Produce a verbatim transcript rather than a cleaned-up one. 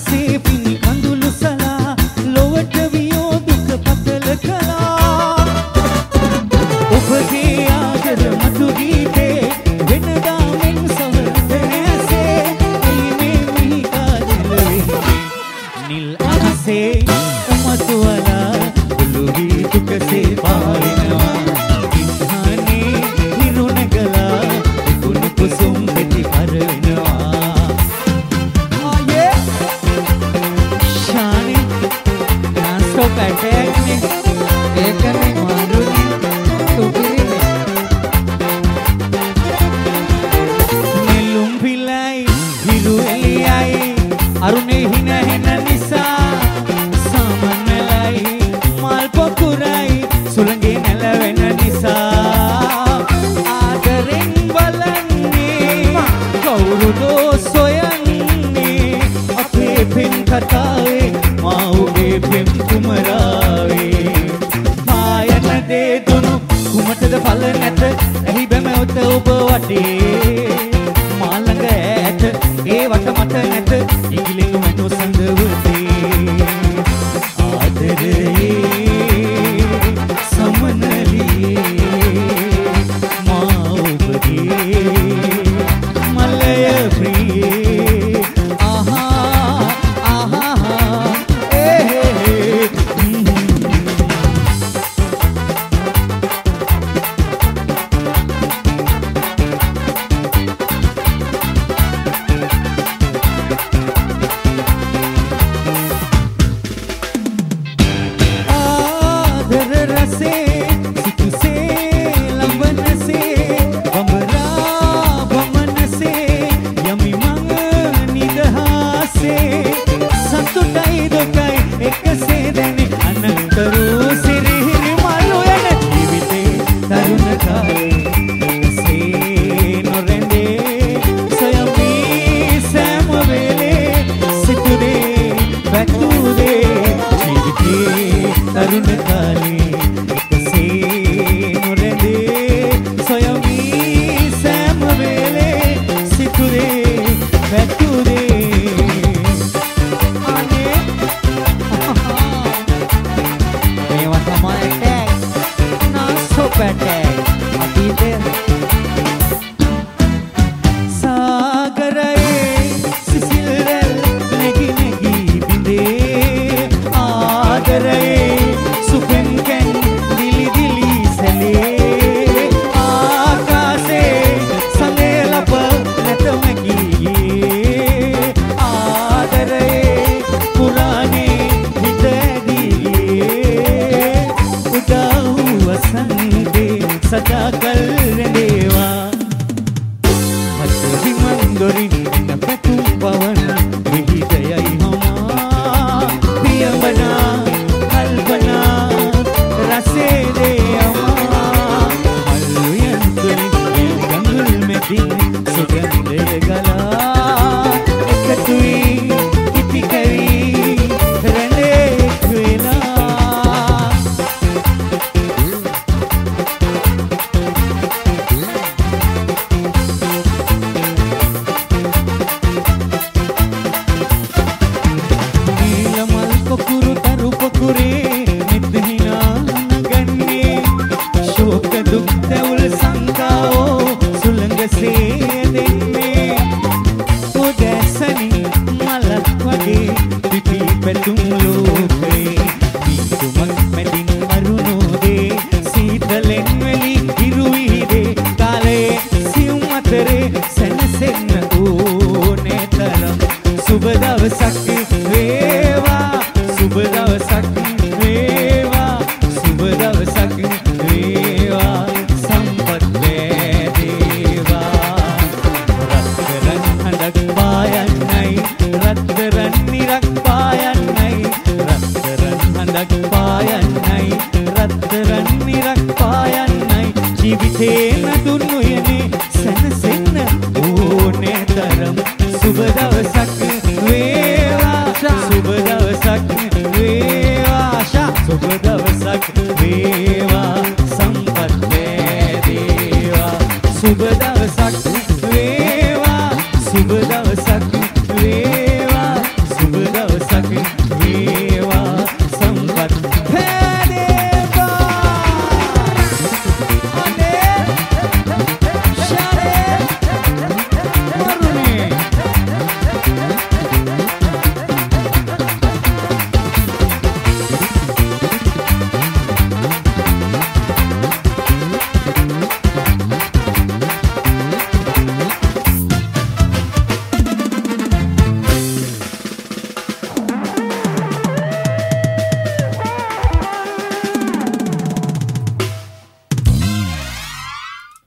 අහසේ පින් කඳුළු සලා ලොවට වියෝ දුක පතල කළා ඔබගේ ආදර මතු ගීතේ වෙනදා මෙන් සවරත නැසේ එයි මේ මිහි කාදලේ නිල් අහසේ උමතු වලා උළුවි දුකසේ පාරිනවා ඉන්හානේ නිරුණගලා කුණු කුසුම් පෙති පරවෙනවා පැටෑන්නේ ඒකනේ මාරුනේ තුපිරිනේ නෙළුම් පිලයි හිරු එළියයි අරුණේ හින හෙන නිසා සමනලයි මල් පොකුරයි සුළඟේ නැලවෙන නිසා ආදරෙන් බලන්නේ කවුරුදෝ සොයන්නේ අපේ පෙම් කතාවේ මාගේ පෙම් කුමරාවේ මායන දේ දුනු කුමටද ඵල නැත එහි බැම ඔත ඔබ වටේ මා ළඟ ඈත ඒ වට මත නැත ඉගිලෙනු මනෝ සඳවතේ ආදරේ සමනලියේ මා ඔබගේ මලය ප්‍රියේ ආහා ආහා සුබ දවසක්